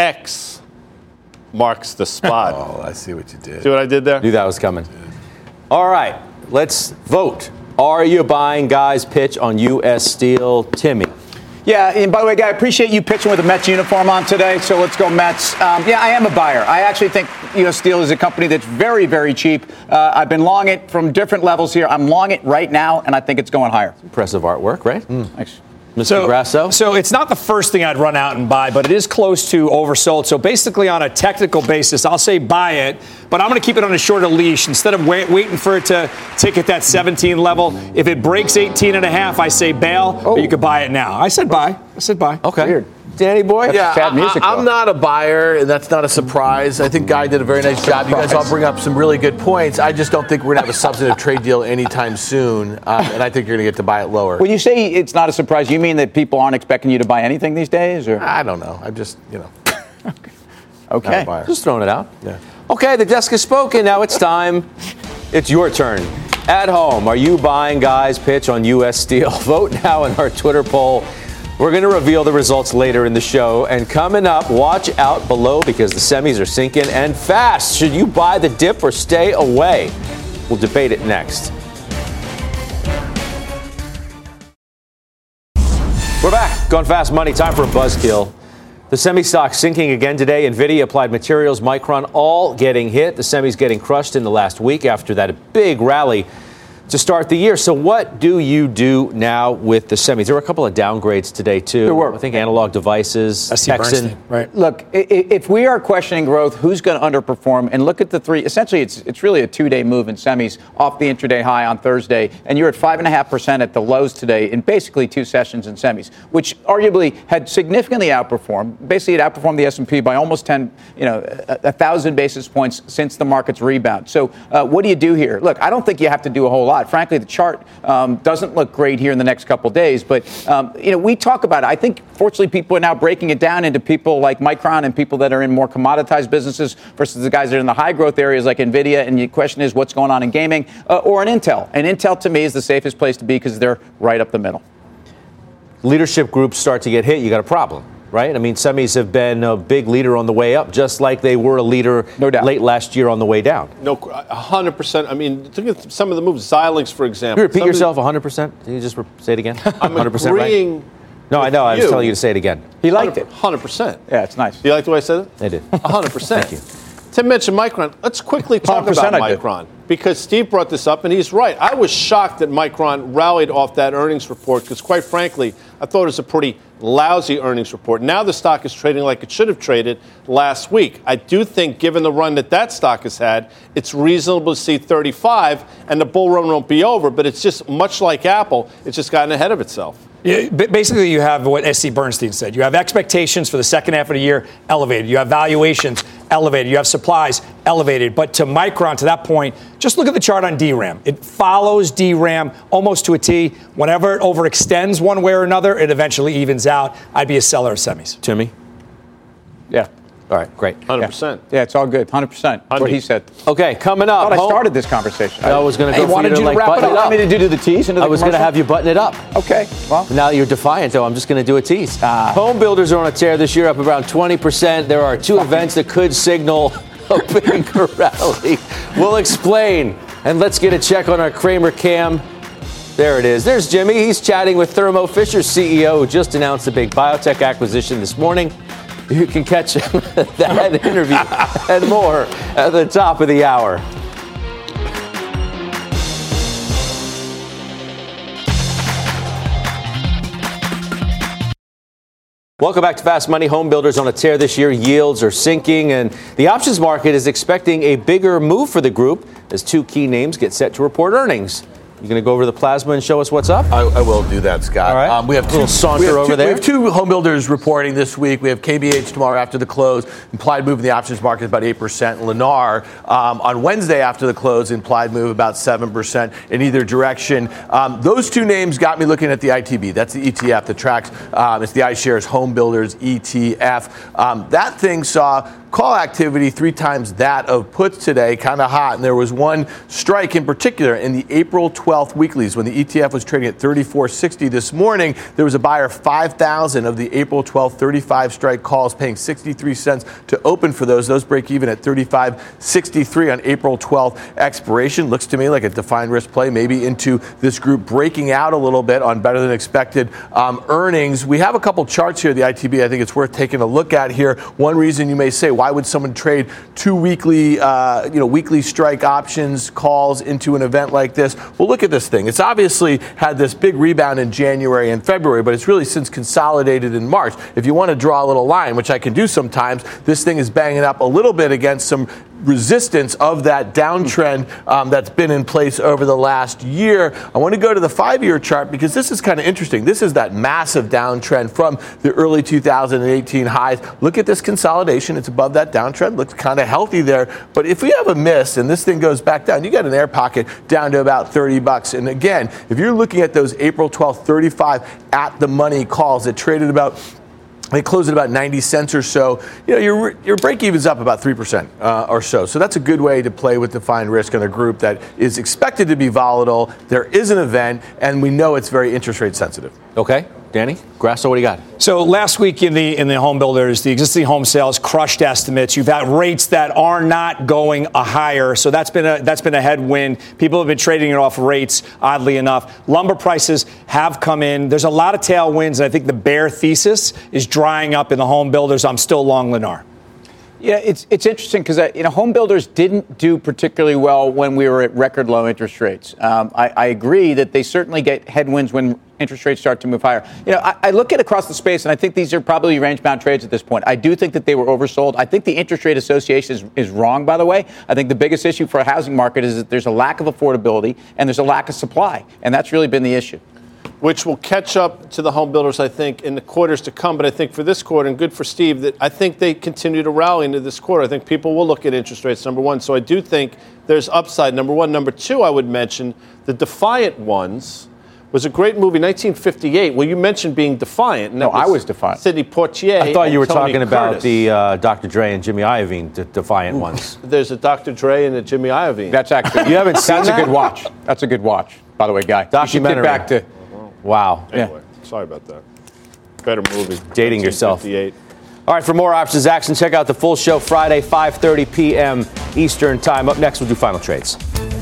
S8: X marks the spot.
S5: Oh, I see what you did.
S8: See what I did there?
S2: Knew that was coming. All right, let's vote. Are you buying Guy's pitch on U.S. Steel? Timmy.
S6: Yeah, and by the way, Guy, I appreciate you pitching with a Mets uniform on today, so let's go Mets. Yeah, I am a buyer. I actually think U.S. Steel is a company that's very, very cheap. I've been long it from different levels here. I'm long it right now, and I think it's going higher.
S2: Impressive artwork, right?
S6: Thanks.
S2: Mr. Grasso?
S7: So it's not the first thing I'd run out and buy, but it is close to oversold. So basically on a technical basis, I'll say buy it, but I'm going to keep it on a shorter leash. Instead of waiting for it to tick at that 17 level, if it breaks 18.5, I say bail, but you could buy it now. I said buy.
S2: Okay.
S6: Weird.
S2: Danny Boy?
S5: Yeah, I'm not a buyer, and that's not a surprise. I think Guy did a very nice job. You guys all bring up some really good points. I just don't think we're going to have a substantive trade deal anytime soon, and I think you're going to get to buy it lower.
S6: When you say it's not a surprise, you mean that people aren't expecting you to buy anything these days? Or
S5: I don't know. I'm just,
S6: Okay.
S2: Just throwing it out.
S5: Yeah.
S2: Okay, the desk has spoken. Now it's time. It's your turn. At home, are you buying Guy's pitch on U.S. Steel? Vote now in our Twitter poll. We're going to reveal the results later in the show. And coming up, watch out below because the semis are sinking and fast. Should you buy the dip or stay away? We'll debate it next. We're back. Going fast money. Time for a buzzkill. The semi stock sinking again today. NVIDIA, Applied Materials, Micron all getting hit. The semis getting crushed in the last week after that big rally to start the year. So what do you do now with the semis? There were a couple of downgrades today, too.
S6: There were.
S2: I think Analog Devices, Texan.
S6: Right. Look, if we are questioning growth, who's going to underperform? And look at the three. Essentially, it's really a two-day move in semis off the intraday high on Thursday. And you're at 5.5% at the lows today in basically two sessions in semis, which arguably had significantly outperformed. Basically, it outperformed the S&P by almost 1,000 basis points since the market's rebound. So what do you do here? Look, I don't think you have to do a whole lot. Frankly, the chart doesn't look great here in the next couple of days. But, we talk about it. I think, fortunately, people are now breaking it down into people like Micron and people that are in more commoditized businesses versus the guys that are in the high growth areas like NVIDIA. And the question is, what's going on in gaming or in Intel? And Intel, to me, is the safest place to be because they're right up the middle.
S2: Leadership groups start to get hit, you got a problem. Right? I mean, semis have been a big leader on the way up, just like they were a leader late last year on the way down.
S8: No, 100%. I mean, look at some of the moves. Xilinx, for example.
S2: You repeat yourself 100%? Can you just say it again?
S8: I'm
S2: 100%
S8: agreeing.
S2: Right? No, I know. I was telling you to say it again.
S6: He liked it.
S8: 100%.
S6: Yeah, it's nice.
S8: You like the way I said it?
S2: I did.
S8: 100%.
S2: Thank you.
S8: Tim mentioned Micron. Let's quickly talk about Micron because Steve brought this up, and he's right. I was shocked that Micron rallied off that earnings report because, quite frankly, I thought it was a pretty lousy earnings report. Now the stock is trading like it should have traded last week. I do think, given the run that stock has had, it's reasonable to see 35, and the bull run won't be over, but it's just much like Apple. It's just gotten ahead of itself.
S7: Yeah, basically, you have what S.C. Bernstein said. You have expectations for the second half of the year elevated. You have valuations elevated. You have supplies elevated. But to Micron, to that point, just look at the chart on DRAM. It follows DRAM almost to a T. Whenever it overextends one way or another, it eventually evens out. I'd be a seller of semis.
S2: Timmy?
S6: Yeah.
S2: All right, great.
S8: 100%.
S6: Yeah, it's all good. 100%. That's what he said.
S2: Okay, coming up.
S6: I started this conversation.
S2: I was going to go for you to
S6: wrap
S2: button it up.
S6: Want me to do the tease?
S2: I was going to have you button it up.
S6: Okay. Well,
S2: now that you're defiant, though, I'm just going to do a tease. Home builders are on a tear this year, up around 20%. There are two events that could signal a big rally. We'll explain. And let's get a check on our Kramer Cam. There it is. There's Jimmy. He's chatting with Thermo Fisher's CEO, who just announced a big biotech acquisition this morning. You can catch that interview and more at the top of the hour. Welcome back to Fast Money. Home builders on a tear this year. Yields are sinking, and the options market is expecting a bigger move for the group as two key names get set to report earnings. You going to go over the plasma and show us what's up?
S5: I will do that, Scott.
S2: All right.
S5: We have
S2: a little saunter over there.
S5: We have two home builders reporting this week. We have KBH tomorrow after the close. Implied move in the options market is about 8%. Lennar on Wednesday after the close, implied move about 7% in either direction. Those two names got me looking at the ITB. That's the ETF that tracks. It's the iShares Home Builders ETF. That thing saw call activity 3 times that of puts today, kind of hot. And there was one strike in particular in the April 12th weeklies when the ETF was trading at 34.60 this morning. There was a buyer 5,000 of the April 12th 35 strike calls, paying 63 cents to open for those. Those break even at 35.63 on April 12th expiration. Looks to me like a defined risk play, maybe into this group breaking out a little bit on better than expected earnings. We have a couple charts here, the ITB, I think it's worth taking a look at here. One reason you may say, why would someone trade 2 weekly, weekly strike options calls into an event like this? Well, look at this thing. It's obviously had this big rebound in January and February, but it's really since consolidated in March. If you want to draw a little line, which I can do sometimes, this thing is banging up a little bit against some resistance of that downtrend that's been in place over the last year. I want to go to the 5-year chart because this is kind of interesting. This is that massive downtrend from the early 2018 highs. Look at this consolidation. It's above that downtrend. Looks kind of healthy there. But if we have a miss and this thing goes back down, you got an air pocket down to about $30. And again, if you're looking at those April 12th, 35 at the money calls that traded about, they close at about 90 cents or so. Your break even's up about 3% or so. So that's a good way to play with defined risk in a group that is expected to be volatile. There is an event, and we know it's very interest rate sensitive.
S2: Okay, Danny Grasso, what do you got?
S7: So last week in the home builders, the existing home sales crushed estimates. You've had rates that are not going higher, so that's been a headwind. People have been trading it off rates, oddly enough. Lumber prices have come in. There's a lot of tailwinds, and I think the bear thesis is drying up in the home builders. I'm still long Lennar.
S6: Yeah, it's interesting because home builders didn't do particularly well when we were at record low interest rates. I agree that they certainly get headwinds when interest rates start to move higher. I look at across the space, and I think these are probably range-bound trades at this point. I do think that they were oversold. I think the interest rate association is wrong, by the way. I think the biggest issue for a housing market is that there's a lack of affordability and there's a lack of supply, and that's really been the issue.
S8: Which will catch up to the home builders, I think, in the quarters to come. But I think for this quarter, and good for Steve, that I think they continue to rally into this quarter. I think people will look at interest rates, number one. So I do think there's upside, number one. Number two, I would mention the Defiant Ones was a great movie, 1958. Well, you mentioned being defiant.
S6: No, I was defiant.
S8: Sidney Poitier.
S2: I thought you were
S8: Tony
S2: talking about
S8: Curtis.
S2: the Dr. Dre and Jimmy Iovine Defiant Ones.
S8: There's a Dr. Dre and a Jimmy Iovine.
S6: That's actually
S2: you haven't seen
S6: that's
S2: that?
S6: A good watch. That's a good watch, by the way, Guy.
S2: Documentary.
S6: You should get back to.
S2: Wow.
S8: Anyway, sorry about that. Better movie.
S2: Dating yourself.
S8: 1958.
S2: All right, for more options action, check out the full show Friday, 5:30 p.m. Eastern Time. Up next, we'll do final trades.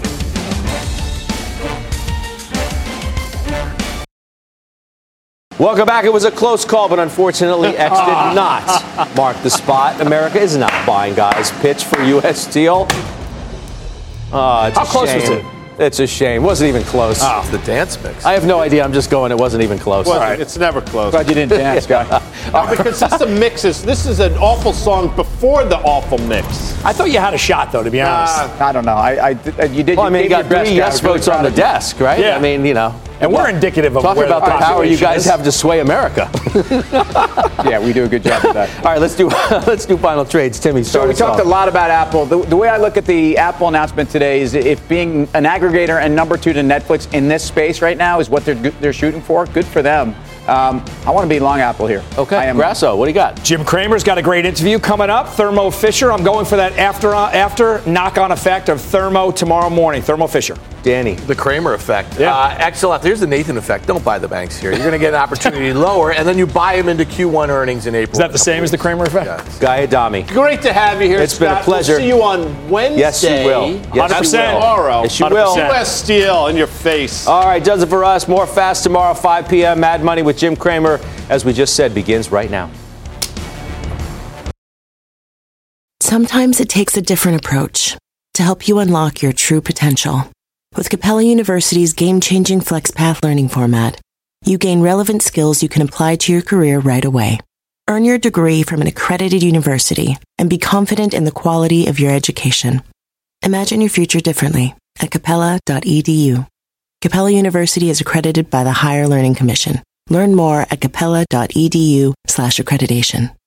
S2: Welcome back. It was a close call, but unfortunately, X did not mark the spot. America is not buying, guys. Pitch for U.S. Steel. It's
S7: How close was it?
S2: It's a shame. It wasn't even close.
S5: It's the dance mix.
S2: I have no idea. I'm just going. It wasn't even close.
S8: Well, right. It's never close.
S6: Glad you didn't dance, Guy.
S8: Because this is an awful song before the awful mix.
S7: I thought you had a shot, though, to be honest.
S6: I don't know. You did.
S2: Well, I mean, you got
S6: your best,
S2: 3 yes votes on the desk, right?
S7: Yeah.
S2: I mean,
S7: And we're indicative of
S2: talk
S7: where
S2: about the power you guys have to sway America.
S6: Yeah, we do a good job of that.
S2: All right, let's do final trades. Timmy,
S6: So we talked a lot about Apple. The way I look at the Apple announcement today is if being an aggregator and number 2 to Netflix in this space right now is what they're shooting for, good for them. I want to be long Apple here.
S2: Okay, Grasso, what do you got?
S7: Jim Cramer's got a great interview coming up. Thermo Fisher. I'm going for that after knock-on effect of Thermo tomorrow morning. Thermo Fisher.
S2: Danny.
S5: The Kramer effect.
S7: Yeah.
S5: Excellent. Here's the Nathan effect. Don't buy the banks here. You're going to get an opportunity lower, and then you buy them into Q1 earnings in April.
S7: Is that the same as the Kramer effect?
S5: Yeah.
S2: Guy Adami.
S8: Great to have you here,
S2: It's been a
S8: Scott.
S2: pleasure.
S8: We'll see you on Wednesday.
S2: Yes, you will. Yes,
S7: 100%.
S8: Tomorrow.
S2: Yes, you will.
S7: 100%.
S8: U.S. Steel in your face.
S2: All right, does it for us. More Fast tomorrow, 5 p.m. Mad Money with Jim Cramer, as we just said, begins right now.
S17: Sometimes it takes a different approach to help you unlock your true potential. With Capella University's game-changing FlexPath learning format, you gain relevant skills you can apply to your career right away. Earn your degree from an accredited university and be confident in the quality of your education. Imagine your future differently at capella.edu. Capella University is accredited by the Higher Learning Commission. Learn more at capella.edu/accreditation.